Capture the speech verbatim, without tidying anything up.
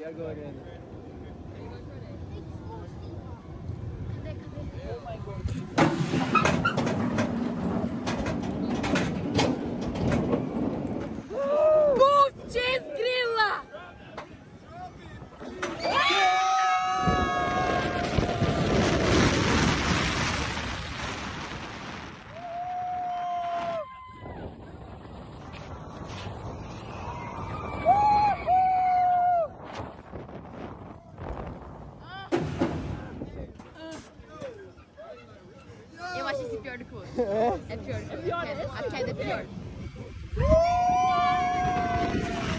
agora, Ana? Cadê, cadê? Oh my God. Putz, grila! Eu acho esse pior do que o outro. É pior do que o outro. A queda é pior.